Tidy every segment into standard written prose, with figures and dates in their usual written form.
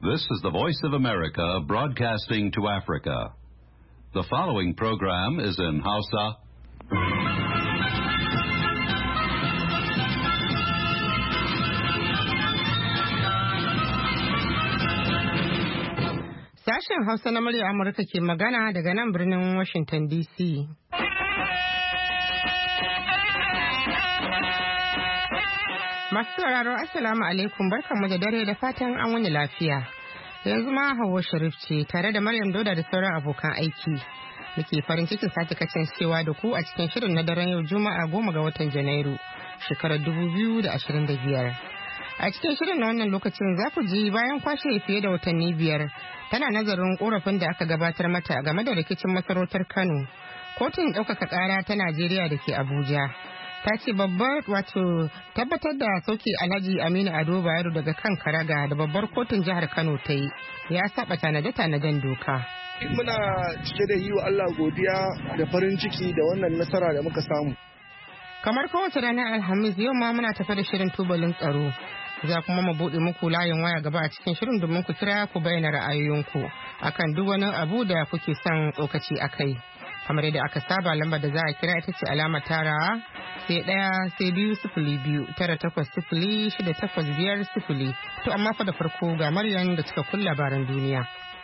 This is the Voice of America broadcasting to Africa. The following program is in Hausa. Sashen Hausa na murya Amurka ke magana daga nan birnin Washington DC. Masu sauraro Assalamu alaikum, barkanmu da dare da fatan an wani lafiya. Yanzu ma Hauwa Sharif ce tare da Maryam Dauda da sauran abokan aiki. Muke farin cikin sake kasancewa da ku a cikin shirin na daren yau Juma'a 10 ga watan Janairu, shekarar 2025. A cikin shirin na wannan lokacin za ku ji bayan kwashe fiye da watanni 5 tana nazarin korafin da aka gabatar mata game da rikicin masarautar Kano. Kotun ɗaukaka ƙara ta Najeriya da ke Abuja ta ce babbar wato tabbatar da sauke Alhaji Aminu Ado Bayero daga kan karaga da babbar kotun jihar Kano ta yi ya saba tanade-tanaden doka. Muna cike da yi wa Allah godiya da farin ciki da wannan nasara da muka samu. Kamar kowace ranar Alhamis yau ma muna tafe da shirin tubalin tsaro. Za kuma mu buɗe muku layin waya gaba a cikin shirin domin ku kira ku bayyana ra'ayoyinku akan duk wani abu da kuke son tsokaci a kai. Kamar yadda aka saba lambar da za a kira ita ce alamar tarawa sai 1 to amma fa da farko ga Maryam da cikakkun labaran duniya.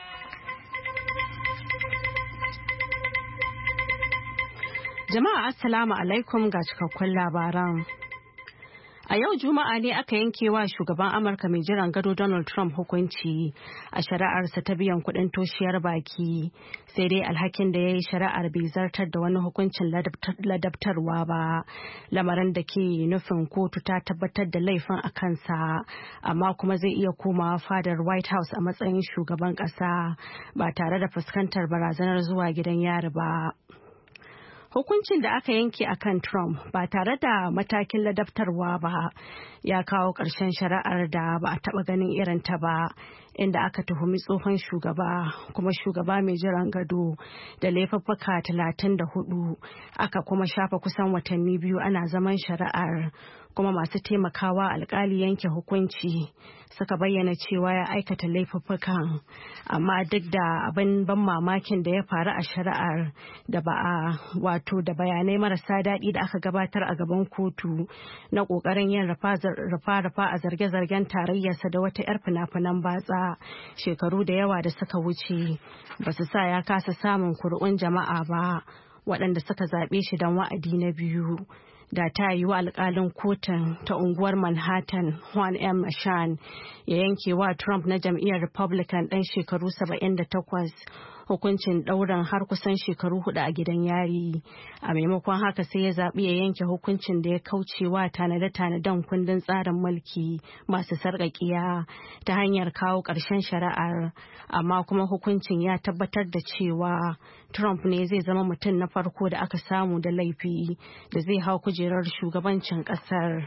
Jama'a assalamu alaikum ga cikakkun labaran. A yau Juma'a ne aka yanke wa shugaban Amurka mai jiran gado Donald Trump hukunci a shari'arsa ta biyan kuɗin toshiyar baki, sai dai alhakin da ya yi shari'ar bai zartar da wani hukuncin ladabtarwa ba, lamarin da ke nufin kotu ta tabbatar da laifin a kansa, amma kuma zai iya komawa fadar White House a matsayin shugaban ƙasa ba tare da fuskantar barazanar zuwa gidan yari ba. Hukuncin da aka yanke a kan Trump ba tare da matakin ladabtarwa ba ya kawo ƙarshen shari'ar da ba a taɓa ganin irin ta ba, inda aka tuhumi tsohon shugaba kuma shugaba mai jiran gado da laifuffuka 34, aka kuma shafa kusan watanni 2 ana zaman shari'ar, kuma masu taimakawa alkali yanke hukunci suka bayyana cewa ya aikata laifuffukan, amma duk da abin ban mamakin da ya faru a shari'ar da da bayanai marasa daɗi da aka gabatar a gaban kotu na ƙoƙarin yin rufa-rufa a zarge-zargen tarayyarsa da wata 'yar fina-finan batsa shekaru da yawa da suka wuce ba su sa ya kasa samun kuri'un jama'a ba waɗanda suka zaɓe shi don wa'adi na biyu. Da ta yi wa alkalin kotun ta unguwar Manhattan Juan M. Ashan ya yanke wa Trump na jam'iyyar Republican ɗan shekaru 78 hukuncin ɗaurin har kusan shekaru 4 a gidan yari. A maimakon haka sai ya zaɓi ya yanke hukuncin da ya kauce wa tanade-tanaden kundin tsarin mulki masu sarƙaƙiya ta hanyar kawo ƙarshen shari'ar, amma kuma hukuncin ya tabbatar da cewa Trump ne zai zama mutum na farko da aka samu da laifi da zai hau kujerar shugabancin ƙasar.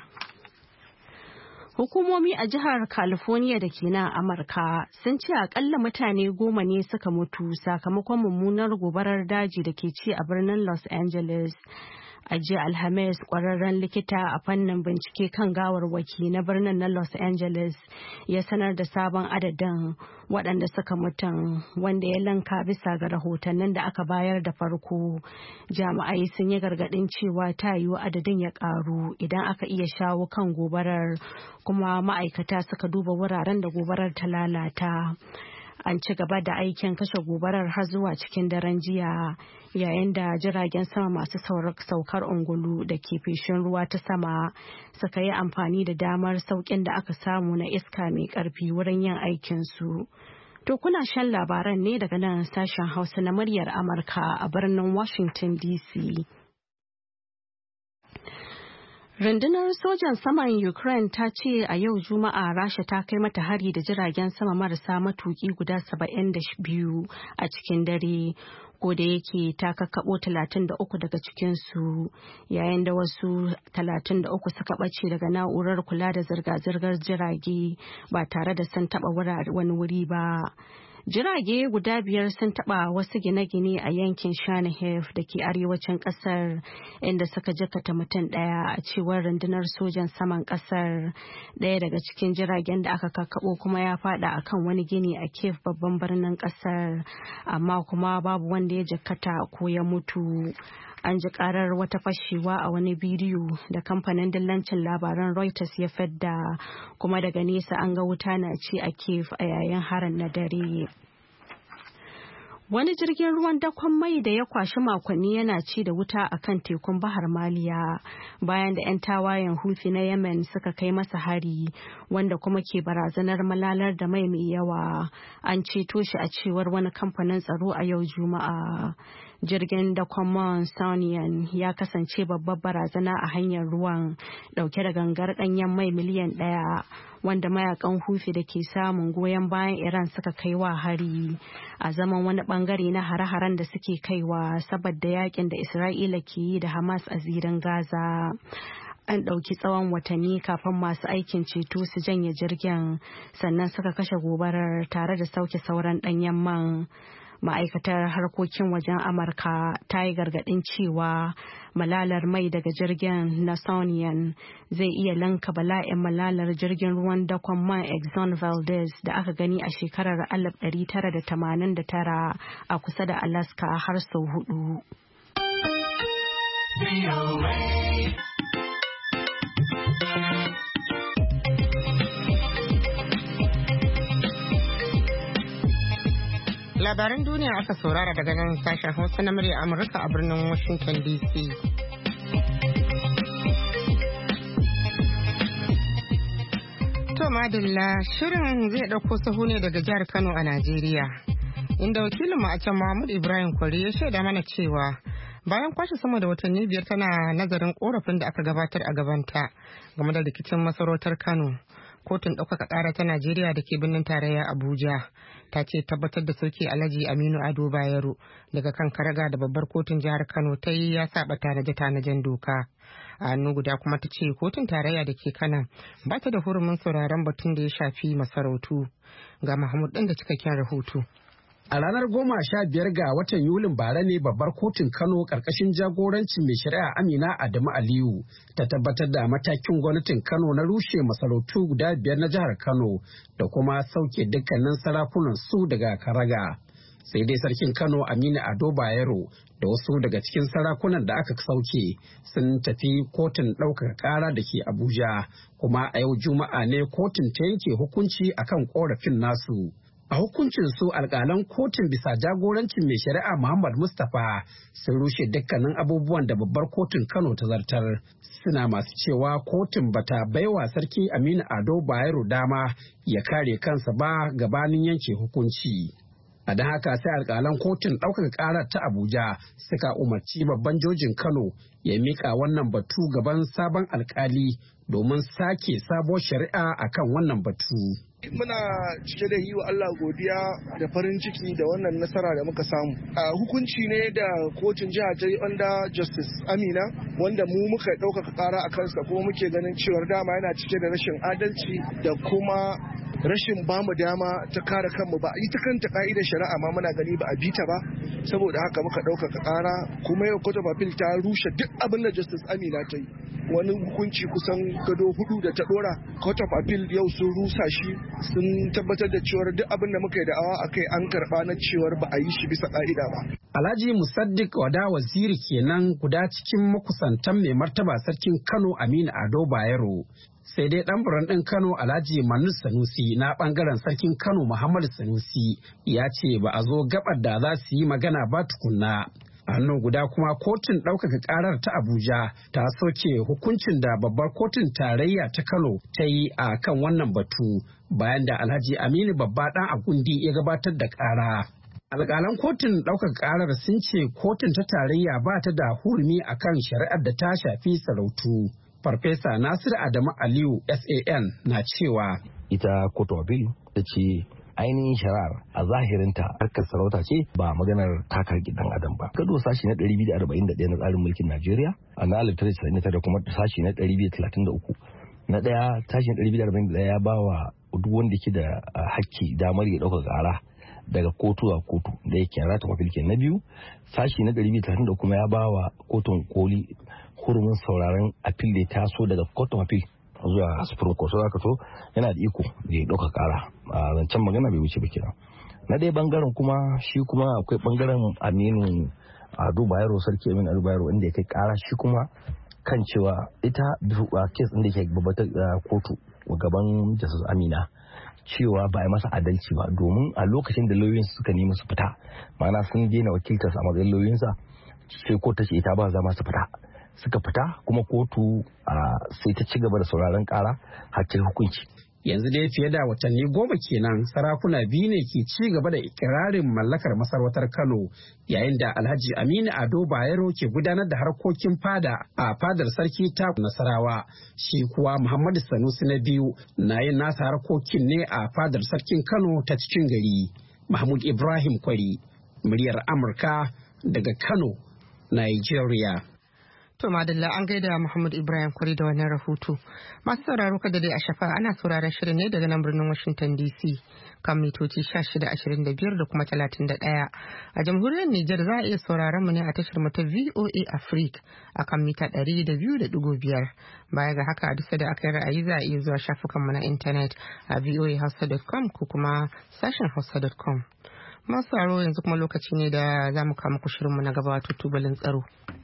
Hukumomi a jihar California da ke nan Amurka sun ce akalla mutane 10 ne suka mutu sakamakon mummunar gobarar daji da ke ci a birnin Los Angeles. A jiya Alhamis, kwararren likita a fannin bincike kan gawarwaki na birnin na Los Angeles ya sanar da sabon adadin waɗanda suka mutum, wanda ya lanka bisa ga rahotannin da aka bayar da farko. Jami'ai sun yi gargaɗin cewa ta yiwu adadin ya ƙaru idan aka iya shawo kan gobarar, kuma ma'aikata suka duba wuraren da gobarar ta lalata. An ci gaba da aikin kashe gobarar har zuwa cikin daren jiya, yayin da jiragen sama masu saukar ungulu da ke feshin ruwa ta sama suka yi amfani da damar sauƙin da aka samu na iska mai ƙarfi wurin yin aikinsu. To kuna shan labaran ne daga nan sashen Hausa na muryar Amurka a birnin Washington DC. Rundunar sojan saman Ukraine ta ce a yau Juma'a Rasha ta kai mata hari da jiragen sama marasa matuki guda 72 a cikin dare, ko da yake ta kakkaɓo 33 daga cikinsu, yayin da wasu 33 suka ɓace daga na'urar kula da zirga-zirgar jirage ba tare da sun taɓa wani wuri ba. Jirage guda 5 sun taɓa wasu gine-gine a yankin Chernihiv da ke arewacin ƙasar inda suka jakata mutum ɗaya a cewar rundunar sojan saman ƙasar. Ɗaya daga cikin jiragen da aka kakkaɓo kuma ya faɗa akan wani gini a Kiev babban birnin ƙasar, amma kuma babu wanda ya jakata ko ya mutu. An ji karar wata fashewa a wani bidiyo da kamfanin dillancin labaran Reuters ya fadda, kuma daga nesa an ga wuta na ci a Kiev a yayin harin na dare. Wani jirgin ruwan dakon mai da ya kwashi makonni yana ci da wuta a kan tekun Bahar Maliya bayan da 'yan tawayen Houthi na Yemen suka kai masa hari, wanda kuma ke barazanar malalar da mai yawa. An ceto shi a cewar wani kamfanin tsaro a yau Juma'a. Jirgin dakon Monsanian ya kasance babbar barazana a hanyar ruwan, dauke da gangar danyen mai miliyan 1 wanda mayakan Houthi da ke samun goyon bayan Iran suka kai wa hari, a zaman wani bangare na hare-haren da suke kaiwa saboda yakin da Isra'ila ke yi da Hamas a zirin Gaza. An ɗauki tsawon watanni kafin masu aikin ceto su janye jirgin, sannan suka kashe gobarar tare da sauke sauran ɗanyen man. Ma'aikatar harkokin wajen Amurka ta yi gargaɗin cewa malalar mai daga jirgin Nasonian zai iya lanka bala'in malalar jirgin ruwan dakon man Exxon Valdez da aka gani a shekarar 1989 a kusa da Alaska har sau 4. Labaran duniya aka saurara daga nan sashen Hausa na murya Amurka a birnin Washington DC. To madalla, shirin zai ɗauko sahu ne daga jihar Kano a Najeriya, inda wakilinmu a can Muhammad Ibrahim Kwari ya shaida mana cewa bayan kwashe sama da watanni 5 tana nazarin korafin da aka gabatar a gabanta game da rikicin masarautar Kano, kotun ɗaukaka ƙara ta Najeriya da ke birnin tarayya Abuja ta ce tabbatar da sauke Alhaji Aminu Ado Bayero daga kan karaga da babbar kotun jihar Kano ta yi ya saba tanaje-tanajen doka. A hannu guda kuma ta ce kotun tarayya da ke Kanan ba ta da hurumin sauraron batun da ya shafi masarautu. Ga Mahmud ɗin da cikakken rahoto. A ranar 15 ga watan Yulin bara ne babbar kotun Kano karkashin jagorancin mai shari'a Amina Adamu Aliyu ta tabbatar da matakin gwamnatin Kano na rushe masarautu guda 5 na jihar Kano da kuma sauke dukkanin sarakunan su daga karaga. Sai dai sarkin Kano Aminu Ado Bayero da wasu daga cikin sarakunan da aka sauke sun tafi kotun ɗaukaka ƙara da ke Abuja, kuma a yau Juma'a ne kotun ta yanke hukunci akan ƙorafin nasu. A hukuncin su alƙalan kotun bisa jagorancin mai shari'a Muhammad Mustapha sun rushe dukkanin abubuwan da babbar kotun Kano ta zartar. Suna masu cewa kotun bata baiwa sarki Aminu Ado Bayero dama ya kare kansa ba gabanin yanke hukunci. A don haka sai alƙalan kotun ɗaukaka ƙarar ta Abuja suka umarci babban jojin Kano ya miƙa wannan batu gaban sabon alƙali domin sake sabuwar shari'a akan wannan batu. Muna cike da yi wa Allah godiya da farin ciki da wannan nasara da muka samu. Hukunci ne da kotun jiha ta yi under Justice Amina, wanda mu muka ɗaukaka ƙara a kansa, kuma muke ganin cewar dama yana cike da rashin adalci da kuma rashin bamu dama ta kare kanmu ba. Ita kanta ka'idar shari'a ma muna gani ba a bi ta ba, saboda haka muka ɗaukaka ƙara, kuma yau Court of Appeal ta rushe duk abin da Justice Amina ta yi. Wani hukunci kusan gado 4 da ta ɗora, Court of Appeal yau sun rusa shi, sun tabbatar da cewar duk abin da muka yi da'awa a kai an karɓa na cewar ba a yi shi bisa ƙa'ida ba. Alhaji Musaddiq Wada Waziri kenan guda cikin makusantan mai martaba sarkin Kano Aminu Ado Bayero. Sai dai ɗan buran ɗin Kano Alhaji Manus Sanusi na ɓangaren sarkin Kano Muhammadu Sanusi ya ce ba a zo gabar da za su yi magana ba tukunna. Hannu guda kuma kotun ɗaukaka ƙarar ta Abuja ta soke hukuncin da babbar kotun tarayya ta Kano ta yi a kan wannan batu bayan da Alhaji Aminu Babba ɗan Agundi ya gabatar da ƙara. Alƙalan kotun ɗaukaka ƙarar sun ce kotun ta tarayya ba ta da hurumi a kan shari'ar da ta shafi sarautu. Farfesa Nasiru Adamu Aliyu SAN na cewa ita Court of Appeal ta ce ainihin shari'ar a zahirinta harkar sarauta ce ba maganar takar gidan adam ba. Gado sashi na 241 na tsarin mulkin Najeriya a na 1999 da kuma sashi na 233 na ɗaya sashi na 241 ya ba wa duk wanda ke da hakki damar ya ɗauka ƙara daga kotu a kotu da yake rata mafilke na biyu. Sashi na 230 kuma ya ba wa kotun koli hurumin sauraron appeal da ya taso daga kotun appeal zuwa Supreme Court. Haka so yana da iko da ya ɗauka ƙara. A zancen magana bai wuce ba kenan. Na ɗaya bangaren kuma shi kuma akwai bangaren Aminu Ado Bayero, Sarki Aminu Ado Bayero, inda ya kai ƙara shi kuma kan cewa ita kes ɗin da ke babbatar kotu gaban Justice Amina cewa ba a masa adalci ba, domin a lokacin da lauyoyinsa suka nemi su fita, ma'ana sun daina wakiltarsa a matsayin lauyoyinsa, sai kotu ta ce ita ba za ma su fita. Suka fita kuma kotu sai ta ci gaba da sauraron kara har ta hukunci. Yanzu dai fiye da watanni 10 kenan sarakuna biyu ne ke ci gaba da ikirarin mallakar masarautar Kano, yayin da Alhaji Aminu Ado Bayero ke gudanar da harkokin fada a fadar sarki ta Nasarawa. Shi kuwa Muhammadu Sanusi na biyu na yin nasa harkokin ne a fadar sarkin Kano ta cikin gari. Mahmud Ibrahim Kwari, muryar Amurka daga Kano, Nigeria. To madalla an gaida Muhammad Ibrahim Kwari da wannan rahoto. Masu sauraro kada dai a shafa ana sauraron shirin ne daga nan birnin Washington DC kan mitoci 1625 da kuma 31. A jamhuriyar Nijar za a iya sauraron mu ne a tashar mu ta VOA Africa a kan mita 200.5. Baya ga haka a duk da aka yi ra'ayi za a iya zuwa shafukan mu na intanet a voahausa.com ko kuma sashen hausa.com. Masu sauraro yanzu kuma lokaci ne da za mu kama ku shirin mu na gaba, wato tubalin tsaro.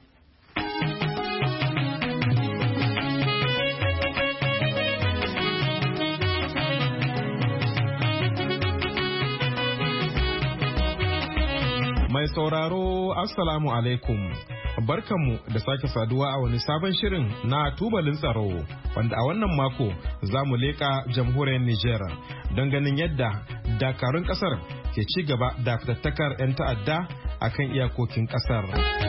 Mai sauraro Assalamu alaikum. Barkanmu da sake saduwa a wani sabon shirin na tubalin tsaro, wanda a wannan mako za mu leƙa jamhuriyar Nijar don ganin yadda dakarun ƙasar ke ci gaba da fitattakar 'yan ta'adda a kan iyakokin ƙasar.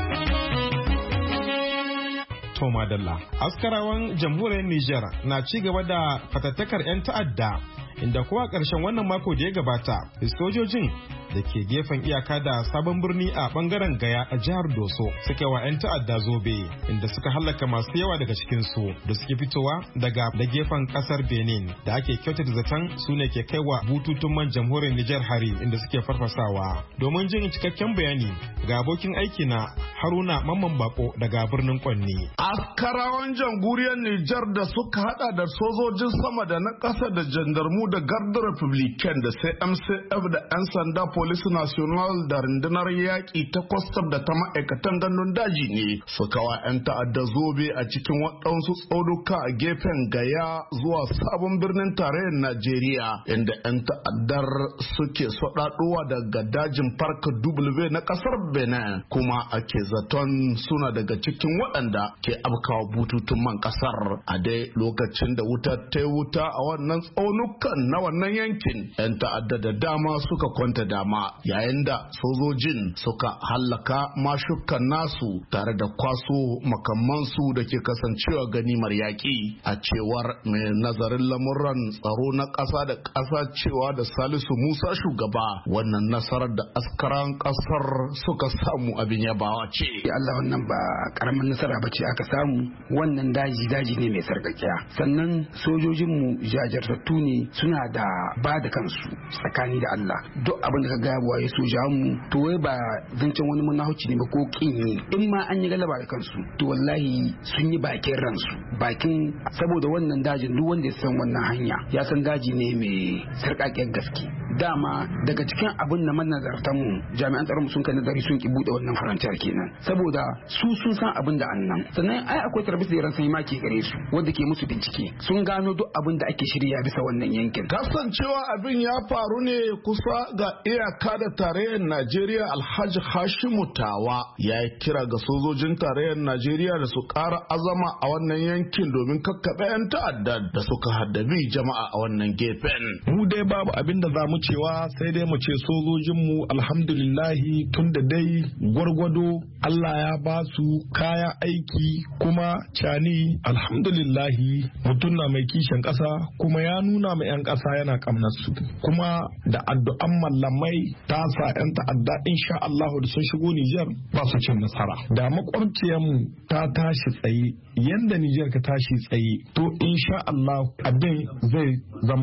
Toma Dalla. Askarawan jamhuriyar Nijar na ci gaba da fatattakar 'yan ta'adda, inda kuwa ƙarshen wannan mako da ya gabata sojojin da ke gefen iyaka da sabon birni a bangaren Gaya a jihar Doso suka wa 'yan ta'adda zobe, inda suka hallaka masu yawa daga cikinsu da suke fitowa daga da gefen kasar Benin da ake kyautata zaton su ne ke kaiwa bututun man jamhuriyar Nijar hari, inda suke farfasawa. Domin jin cikakken bayani ga abokin aiki na Haruna Mamman Bako daga birnin Kwanni. Askarawan jamhuriyar Nijar da suka hada da sojojin sama da na ƙasa da jandarmu da garda Republican da sai MCF da 'yan sanda Police National da rundunar yaƙi ta kwastam da ta ma'aikatan gandun daji ne suka wa 'yan ta'adda zobe a cikin waɗansu tsaunuka a gefen Gaya zuwa sabon birnin tarayyar Najeriya, inda 'yan ta'addar suke soɗaɗowa daga dajin Park W na ƙasar Benin, kuma ake zaton suna daga cikin waɗanda ke afkawa bututun man ƙasar. A dai lokacin da wuta ta yi wuta a wannan tsaunukan na wannan yankin, 'yan ta'adda da dama suka kwanta dama, yayin da sojojin suka hallaka mashukan nasu tare da kwaso makamansu da ke kasancewa ganimar yaƙi. A cewar mai nazarin lamuran tsaro na ƙasa da ƙasa cewa da Salisu Musa shugaba, wannan nasarar da askaran ƙasar suka samu abin yabawa ce. Allah, wannan ba karamin nasara ba ce aka samu. Wannan daji ne mai sarƙaƙiya, sannan sojojinmu jajirtattu ne, suna da ba da kansu tsakani da Allah. Duk abin da ka gaya waye sojawanmu to wai ba zancen wani munahuci ne ba ko kin ne, in ma an yi galaba da kansu to wallahi sun yi bakin ransu, bakin saboda wannan dajin duk wanda ya san wannan hanya ya san daji ne mai sarƙaƙiyar gaske. Dama daga cikin abin da manazartan mu jami'an tsaron sun kai nazari sun ki bude wannan faranciyar kenan, saboda su sun san abin da annan, sannan ai akwai tarbis da sai ma ke gare su wanda ke musu bincike, sun gano duk abin da ake shirya bisa wannan yankin. Kasancewa abin ya faru ne kusa ga iyaka da tarayyar Najeriya, Alhaji Hashimu Tawa ya yi kira ga sojojin tarayyar Najeriya da su ƙara azama a wannan yankin domin kakkaɓe 'yan ta'adda da suka haddabi jama'a a wannan gefen. Mu dai babu abin da za mu cewa sai dai mu ce sojojinmu alhamdulillahi, tun da dai gwargwado Allah ya ba su kayan aiki, kuma cani alhamdulillahi mutum na mai kishin ƙasa kuma ya nuna ma 'yan ƙasa yana ƙamnar su, kuma da addu'an mallamai ta sa 'yan ta'adda insha Allah da sun shigo Nijar ba su cin nasara. Da makwabciyarmu ta tashi tsaye yanda Nijar ka tashi tsaye, to insha Allah abin zai zama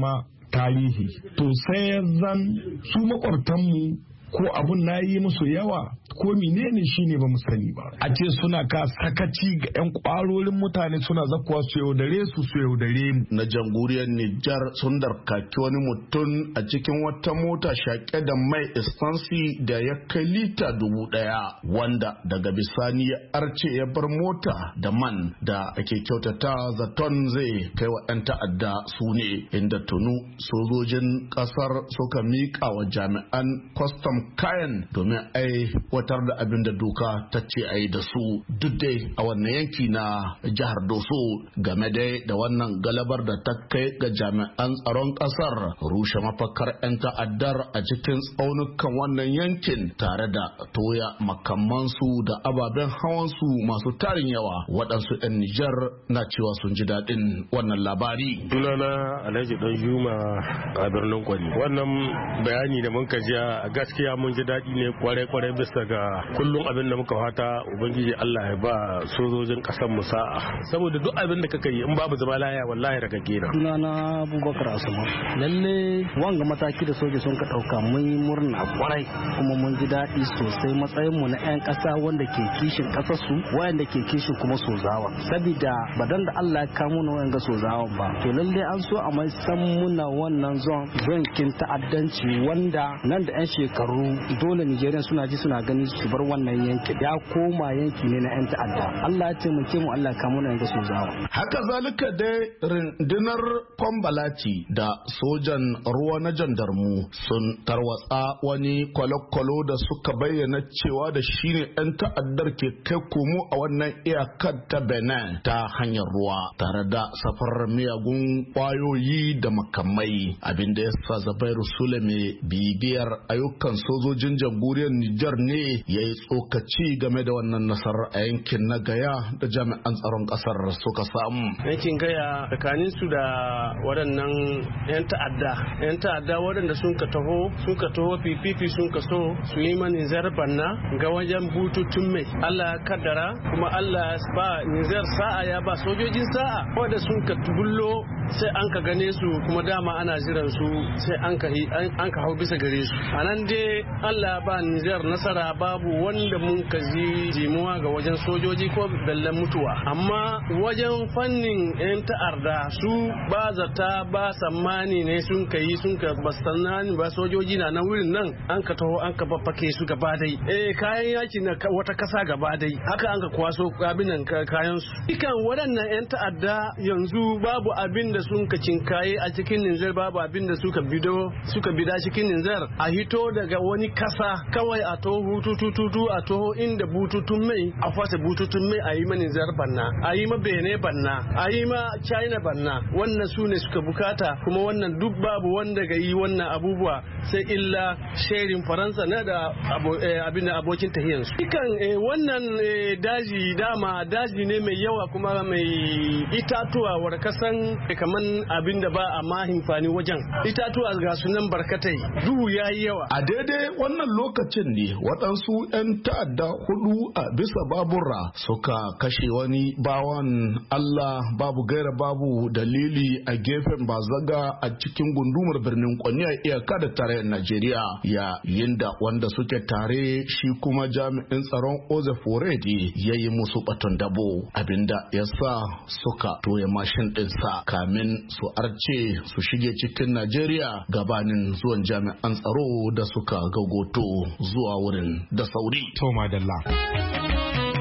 tarihi. To sai zan su makwabtanmu ko abun na yi musu yawa ko menene shine ba mu sani ba. A ce suna ka sakaci ga 'yan kwarorin mutane suna zakuwa su yaudare su yaudare mu. Na jamhuriyar Nijar sun darkaki wani mutum a cikin wata mota shaƙe da mai estansi da ya kai lita 1,000 wanda daga bisani ya arce ya bar mota da man da ake kyautata zaton zai kai wa 'yan ta'adda su ne, inda tunu sojojin ƙasar suka miƙa wa jami'an kwastam kayan domin aiwatar da abin da doka ta ce a yi da su, duk dai a wannan yanki na jihar Doso. Game dai da wannan galabar da ta kai ga jami'an tsaron kasar rushe mafakar 'yan ta'addar a cikin tsaunukan wannan yankin tare da toya makamansu da ababen hawansu masu tarin yawa. Waɗansu 'yan Nijar na cewa sun ji daɗin wannan labari. Sunana Alhaji Dan Juma a birnin Kwani. Wannan bayani da mun kajiya a gaskiya mun ji daɗi ne kwarai bisa ga kullum abin da muka fata ubangiji Allah ya ba sojojin ƙasar mu sa'a, saboda duk abin da kaka yi in babu zama laya wallahi daga gena. Sunana Abubakar Asuma. Lalle wanga mataki da soja sun ka ɗauka mun yi murna kwarai kuma mun ji daɗi sosai matsayin mu na 'yan ƙasa wanda ke kishin ƙasar su wayanda ke kishin kuma sozawa, saboda badan da Allah ya kamo na wayanga sozawan ba to lalle an so a mai san muna wannan zon kin ta'addanci wanda nan da 'yan shekaru dole Nijeriya suna ji suna gani su bar wannan yanki ya koma yanki ne na 'yan ta'adda. Allah ya taimake mu, Allah ya kamo na yanga sozawa. Haka zalika dai rundunar Kwambalati da sojan ruwa na jandarmu sun tarwatsa wani kwalokwalo da suka bayyana cewa da shine 'yan ta'addar ke kai komo a wannan iyakar ta Benin ta hanyar ruwa tare da safarar miyagun kwayoyi da makamai, abinda ya sa Zabairu Sule mai bibiyar ayyukan sojojin jamhuriyar Nijar ne ya yi tsokaci game da wannan nasarar a yankin na Gaya da jami'an tsaron kasar suka samu. Yankin Gaya tsakanin su da waɗannan 'yan ta'adda waɗanda sun ka taho fififi sun ka so su yi mani zarbanna ga wajen bututun mai. Allah ya kaddara kuma Allah ya ba Nijar sa'a, ya ba sojojin sa'a wanda sun ka bullo sai an ka gane su kuma dama ana jiran su sai an ka hau bisa gare su. A nan dai Allah ba Nijar nasara, babu wanda mun ka ji jimuwa ga wajen sojoji ko bellan mutuwa, amma wajen fannin 'yan ta'arda su ba zata ba sammani ne sun ka yi sun ka bastanani ba sojoji na nan wurin nan an ka taho an ka babbake su gaba dai kayan yaki na wata kasa gaba dai haka an ka kwaso abinan kayan su. Ikan waɗannan 'yan ta'adda yanzu babu abin da sun ka cinkaye a cikin Nijar, babu abin da suka bida cikin Nijar a hito daga wani kasa kawai a toho hutututu a toho inda bututun mai a fasa bututun mai a yi ma Nijar banna, a yi ma Benin banna, a yi ma China banna. Wannan su ne suka bukata, kuma wannan duk babu wanda ga yi wannan abubuwa sai illa sherin Faransa na da abin da abokin tahiyansu. Ikan wannan daji dama daji ne mai yawa kuma mai itatuwa war kasan kaman abin da ba a mahimfani wajen itatuwa ga sunan barkatai, duhu ya yi yawa. A daidai wannan lokacin ne waɗansu 'yan ta'adda 4 a bisa babura suka kashe wani bawan Allah babu gaira babu dalili a gefen Bazaga a cikin gundumar birnin Kwani a iyaka da tarayyar Najeriya, yayin da wanda suke tare shi kuma jami'in tsaron Oze Foredi ya yi musu batun dabo, abinda ya sa suka toye mashin ɗinsa kamin su arce su shige cikin Najeriya gabanin zuwan jami'an tsaro da suka gagoto zuwa wurin da sauri. Toma Dalla.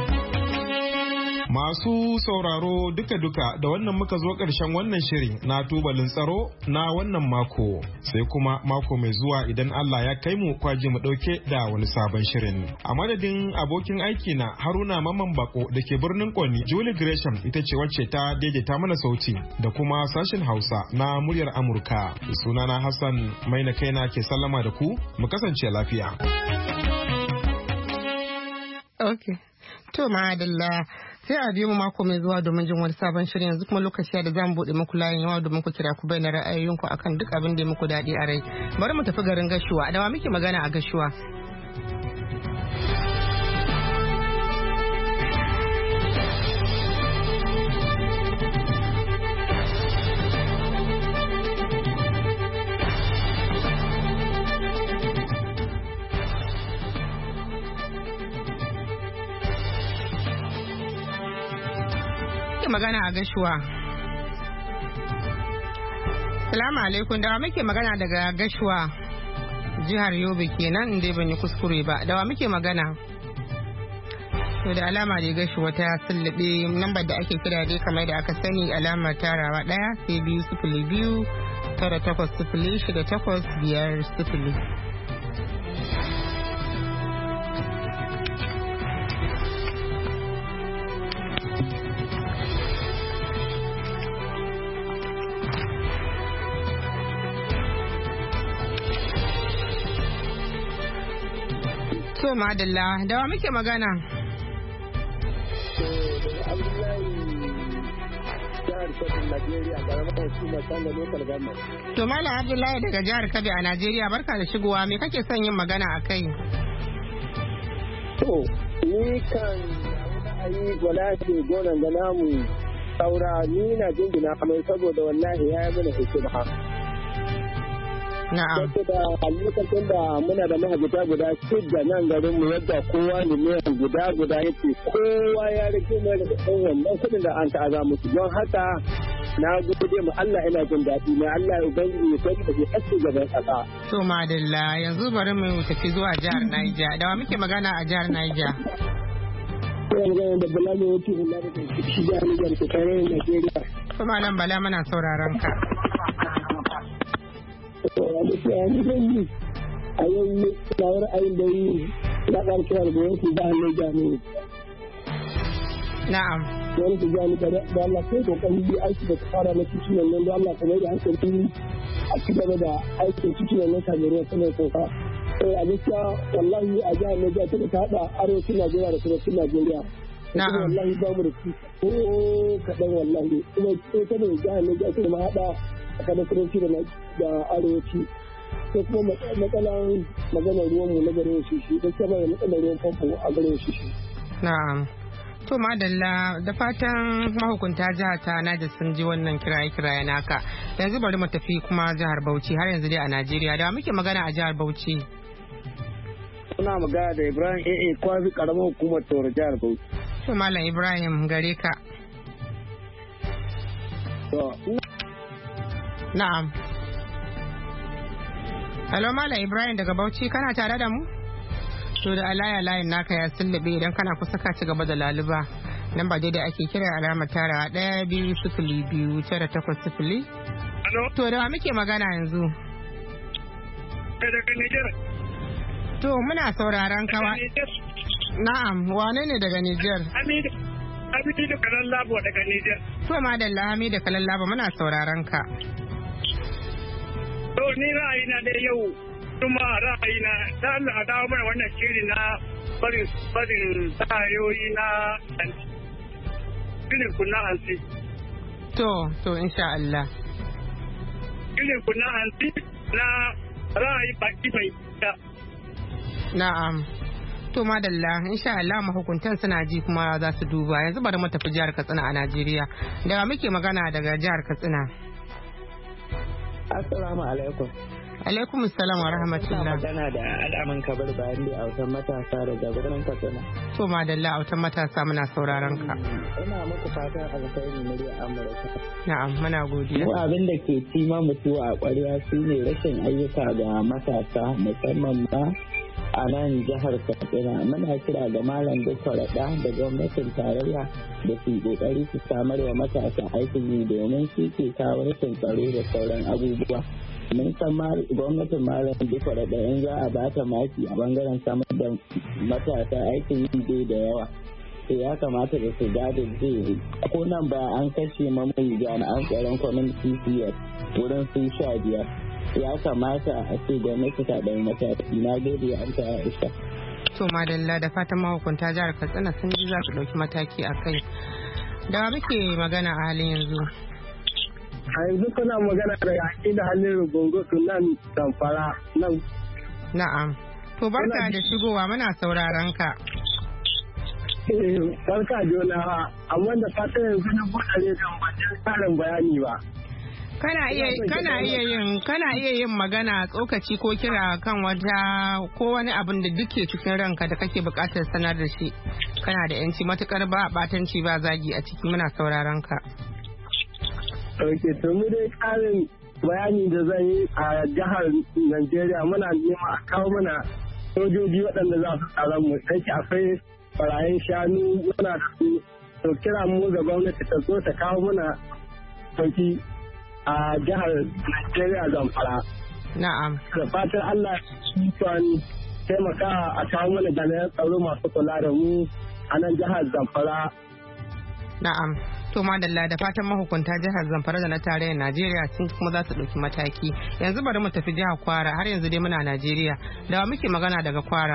Masu sauraro duka-duka da wannan muka zo ƙarshen wannan shirin na tubalin tsaro na wannan mako, sai kuma mako mai zuwa idan Allah ya kai mu kwaji mu ɗauke da wani sabon shirin. A madadin abokin aiki na Haruna Mamman Bako da ke birnin Kwani, Julie Gresham ita ce wacce ta daidaita mana sauti da kuma sashen Hausa na muryar Amurka. Sunana Hassan Maina Kaina ke sallama da ku, mu kasance lafiya. Okay. To madalla sai a biyo mu mako mai zuwa domin jin wani sabon shirin. Yanzu kuma lokaci da zamu bude muku layin yawa domin ku kira ku bayyana ra'ayoyinku akan duk abin da ya muku daɗi a rai. Bari mu tafi garin Gashuwa. Da wa muke magana a Gashuwa? magana a Gashuwa? Salamu alaikum, da wa muke magana daga Gashuwa? Jihar Yobe kenan inda ban yi kuskure ba. Da wa muke magana? To da alama da Gashuwa ta sullube lambar da ake kira dai kamar da aka sani alamar tarawa 1 sai 202 980685. To madalla, da wa muke magana? To Malam Abdullahi daga jihar Kabe a Najeriya, barka da shigowa, me kake son yin magana a kai? To, ni kan ra'ayi wala ce gonan da namu saura ni na jingina mai saboda wallahi ya yi mana hikima. Na'am. Saboda a lokacin da muna da mahajjata guda shidda nan garin mu yadda kowa miliyan guda yake kowa ya rike mai da ɗan wannan kuɗin da an ta'aza musu don haka na gode mu Allah ina jin daɗi ne Allah ya ubangiji ya sani da ke ƙasa gaban ƙasa. To madalla yanzu bari mu tafi zuwa jihar Niger. Da wa muke magana a jihar Niger? Da Bala ne wuce ina da shi jihar Niger ta tare da Najeriya. To Malam Bala muna sauraron ka. A yau tsawar ayin da yi na ƙarfiyar da yanki ba hannun jami'i. Na'am. Wani su jami da Allah sai kokari yi aiki da fara na cikin nan da Allah kuma da hankali a ci gaba da aikin cikin nan Najeriya tana koka. A gaskiya wallahi a jihar Niger ta haɗa arewacin Najeriya da kudancin Najeriya. Na'am. Wallahi ba mu da su ko kaɗan wallahi kuma ta da jihar Niger ta ma haɗa a kada kudanci da arewaci. Sai kuma matsalan maganar ruwanmu na garin shi gaskiya ba matsalar ruwan famfo a garin shi. Na'am. To madalla da fatan mahukunta jihar ta Niger sun ji wannan kiraye naka. Yanzu bari mu tafi kuma jihar Bauchi har yanzu dai a Najeriya. Da muke magana a jihar Bauchi. Suna magana da Ibrahim AA Kwazi karamar hukumar Toro jihar Bauchi. To Malam Ibrahim gare ka. Na'am. Hello Malam Ibrahim daga Bauchi kana tare da mu? To da alaya layin naka ya sullube idan kana kusa ka ci gaba da laluba. Nan ba daidai ake kira alamar tarawa 1-2-0-9-8-0. To da muke magana yanzu? Daga Nijar. To muna sauraron kawa. Na'am, wane ne daga Nijar? Hamidu Kalallabo daga Nijar. To madalla Hamidu Kalallabo muna sauraron ka. To ni ra'ayina da yau kuma ra'ayina da Allah a dawo mana wannan shiri na barin tsayoyi na filin kunna hansi. To insha Allah. Filin kunna hansi na ra'ayi baki bai da. Na'am. To madalla insha Allah mahukuntan suna ji kuma za su duba. Yanzu bari mu tafi jihar Katsina a Najeriya. Da muke magana daga jihar Katsina. Assalamu alaikum. Alaikum assalam wa rahmatullah. Magana da al'aman kabar bayan da autan matasa daga birnin Katsina. To madalla autan matasa muna sauraron ka. Ina muku fatan alkhairi na da Amurka. Na'am muna godiya. Mu abin da ke ci ma mutu a ƙwarya shine rashin ayyuka ga matasa musamman ma a nan jihar Katsina. Muna kira ga Malam Dukka Rada da gwamnatin tarayya da su kokari su samar wa matasa aikin yi domin su ke kawo rashin tsaro da sauran abubuwa. Mun san gwamnatin Malam Dukka Rada in za a bata maki a bangaren samar da matasa aikin yi dai da yawa. To ya kamata da su gada zai ko nan ba an kashe mamaye jami'an tsaron kwanan CCS wurin su 15. Ya kamata a ce gwamnati ta ɗau mataki na gode an ta Aisha. To madalla da fatan mahukunta jihar Katsina sun ji za su ɗauki mataki a kai. Da muke magana a halin yanzu. A yanzu kuna magana da yaƙi da halin rugungu nan Zamfara nan. Na'am. To barka da shigowa muna sauraron ka. Barka Jonawa, amma da fatan yanzu na buɗe rediyon ba jin ƙarin bayani ba. kana iya yin magana tsokaci ko kira kan wata ko wani abin da duke cikin ranka da kake bukatar sanar da shi. Kana da yanci matukar ba batanci ba zagi a ciki, muna sauraron ka. Ok, to mu dai karin bayani da zan yi a jihar Najeriya muna nema a kawo mana sojoji waɗanda za su tsara mu sai akwai barayin shanu muna da su, to kira mu ga gwamnati ta zo ta kawo mana sauki a jihar Najeriya Zamfara. Na'am. Da fatan Allah ya taimaka a kawo mana jami'an tsaro masu kula da mu a nan jihar Zamfara. Na'am. To madalla, da fatan mahukunta jihar Zamfara da na tarayyar Najeriya sun kuma za su ɗauki mataki. Yanzu bari mu tafi jihar Kwara, har yanzu dai muna Najeriya. Da wa muke magana daga Kwara?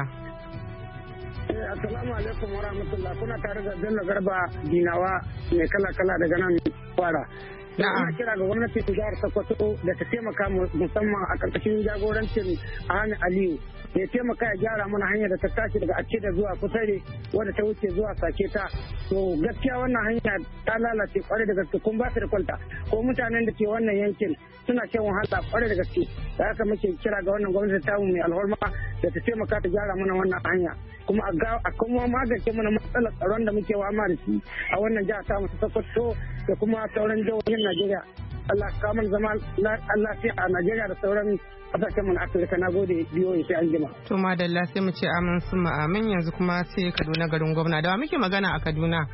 Assalamu alaikum wa rahmatullah. Kuna tare da Bello Garba Dinawa mai kala-kala daga nan Kwara. Ina kira ga gwamnatin jihar Sokoto da ta taimaka musamman a ƙarƙashin jagorancin Ahmed Aliyu. Ya taimaka ya gyara mana hanyar da ta tashi daga Accida zuwa Kusare wadda ta wuce zuwa Saketa. To gaskiya wannan hanya ta lalace kwarai da gaske kun ba su da kwalta. Ko mutanen da ke wannan yankin suna shan wahala kwarai da gaske. Da haka muke kira ga wannan gwamnati ta mu mai alhorma da ta taimaka ta gyara mana wannan hanya. Kuma a kuma magance mana matsalar tsaron da muke wama da shi a wannan jihar ta mu Sokoto da kuma sauran jihohin Najeriya. Allah ka mana zama lafiya a Najeriya da sauran kasashen mu na Afirka. Na gode biyo sai an jima. To madalla, sai mu ce amin sun amin. Yanzu kuma sai Kaduna garin gwamna. Da wa muke magana a Kaduna?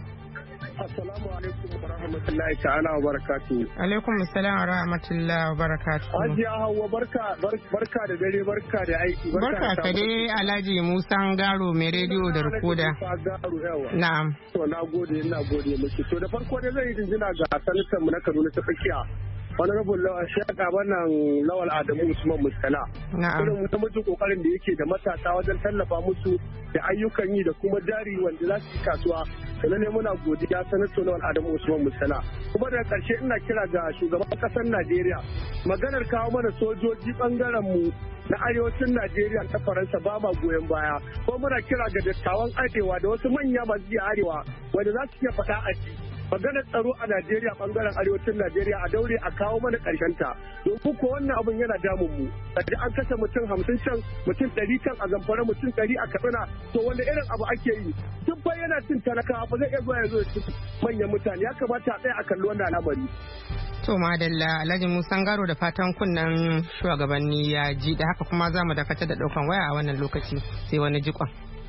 Assalamu alaikum wa rahmatullahi ta'ala wa barakatuhu. Alaikum assalam wa rahmatullahi wa barakatuhu. Hajiya Hauwa barka da dare, barka da aiki. Barka ka dai Alhaji Musa Garo mai rediyo da rikoda. Na'am. To na gode miki. To da farko dai zan yi jinjina ga sanatar mu na Kaduna ta tsakiya. Wani rabin shaka wannan Lawal Adamu Usman Mustala. Irin mutum kokarin da yake da matasa wajen tallafa musu da ayyukan yi da kuma jari wanda za su yi kasuwa. Sannan ne muna godiya sanatar Lawal Adamu Usman Mustala. Kuma daga ƙarshe ina kira ga shugaban ƙasar Najeriya. Maganar kawo mana sojoji ɓangaren mu na arewacin Najeriya ta Faransa ba ma goyon baya. Ko muna kira ga dattawan arewa da wasu manya masu iya arewa wanda za su iya faɗa a ci. Maganar tsaro a Najeriya bangaren arewacin Najeriya a daure a kawo mana karshen ta. Domin ko wannan abun yana damun mu. Kaji an kashe mutum 50 can, mutum 100 can a Zamfara, mutum 100 a Katsina. To wanda irin abu ake yi? Duk fa yana cin talakawa ba zai iya zuwa ya zo ya ci manyan mutane. Ya kamata a tsaya a kalli wannan al'amari. To madalla, Alhaji Musa Garo, da fatan kunnan shugabanni ya ji, da haka kuma za mu dakatar da ɗaukan waya a wannan lokaci sai wani jikon.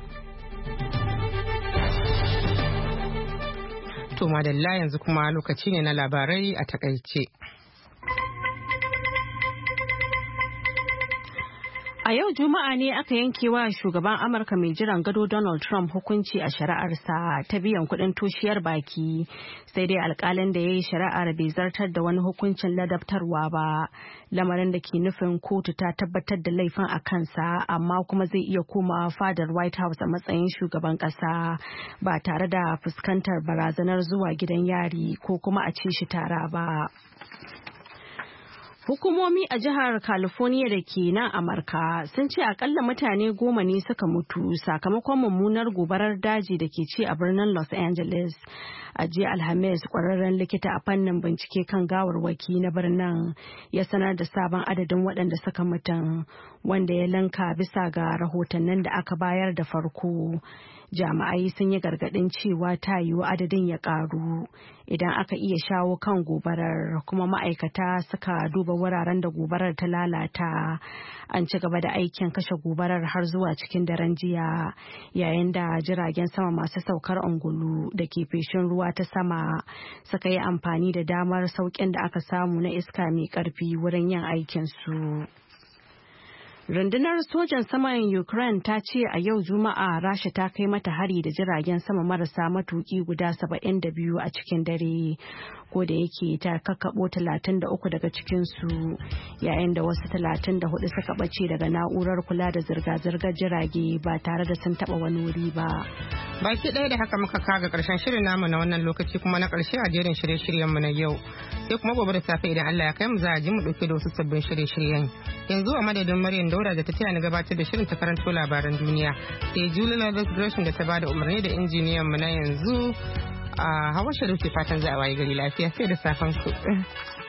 To madalla, yanzu kuma lokaci ne na labarai a takaice. A yau Juma'a ne aka yanke wa shugaban Amurka mai jiran gado Donald Trump hukunci a shari'arsa ta biyan kuɗin toshiyar baki, sai dai alƙalin da ya yi shari'ar bai zartar da wani hukuncin ladabtarwa ba, lamarin da ke nufin kotu ta tabbatar da laifin a kansa, amma kuma zai iya komawa fadar White House a matsayin shugaban ƙasa ba tare da fuskantar barazanar zuwa gidan yari ko kuma a ce shi tara ba. Hukumomi a jihar California da ke nan Amurka sun ce akalla mutane 10 ne suka mutu sakamakon mummunar gobarar daji da ke ci a birnin Los Angeles. A jiya Alhamis, kwararren likita a fannin bincike kan gawarwaki na birnin ya sanar da sabon adadin waɗanda suka mutu, wanda ya lanka bisa ga rahotannin da aka bayar da farko. Jami'ai sun yi gargaɗin cewa ta yiwu adadin ya ƙaru idan aka iya shawo kan gobarar, kuma ma'aikata suka duba wuraren da gobarar ta lalata. An ci gaba da aikin kashe gobarar har zuwa cikin daren jiya, yayin da jiragen sama masu saukar ungulu da ke feshin ruwa ta sama suka yi amfani da damar sauƙin da aka samu na iska mai ƙarfi wurin yin aikinsu. Rundunar sojan saman Ukraine ta ce a yau Juma'a Rasha ta kai mata hari da jiragen sama marasa matuki guda 72 a cikin dare, ko da yake ta kakkabo 33 daga cikinsu, yayin da wasu 34 suka bace daga na'urar kula da zirga-zirgar jirage ba tare da sun taba wani wuri ba. Baki ɗaya da haka muka kaga ƙarshen shirin namu na wannan lokaci, kuma na ƙarshe a jerin shirye-shiryenmu na yau. Sai kuma gobe da safe idan Allah ya kai mu za a ji mu ɗauke da wasu sabbin shirye-shiryen. Yanzu a madadin Maryam Daura da ta taya ni gabatar da shirin ta karanto labaran duniya, sai Julie Lagos Gresham da ta bada umarni da injiniyan mu na yanzu a Hawa Sharif, fatan za a waye gari lafiya sai da safen ku.